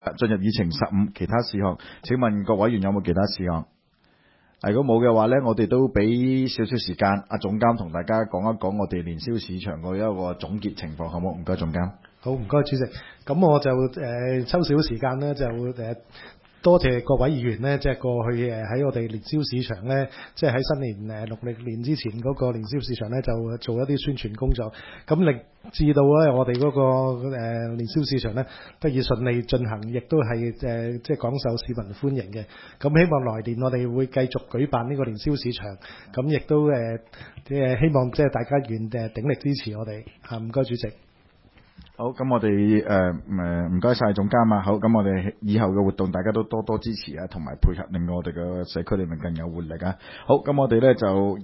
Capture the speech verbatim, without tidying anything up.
進入議程十五其他事項，請問各委員有冇其他事項？如果冇嘅話呢，我哋都俾少少時間阿總監同大家講一講我哋年宵市場個一個總結情況，好冇？唔該，總監。 好，唔該主席。咁我就誒、呃、抽少少時間呢，就誒。呃多謝各位議員呢，即係過去誒喺我哋年宵市場呢，即係喺新年誒農曆年之前嗰個年宵市場呢，就做一啲宣傳工作，咁令至到咧我哋嗰個誒年宵市場呢，得以順利進行，亦都係誒即係廣受市民歡迎嘅。咁希望來年我哋會繼續舉辦呢個年宵市場，咁亦都誒誒希望即係大家願誒鼎力支持我哋嚇。唔該主席。 好，咁我哋誒誒唔該晒總監啊。好，咁我哋以後嘅活動大家都多多支持啊，同埋配合，令我哋嘅社區裏面更有活力啊。好，咁我哋咧就。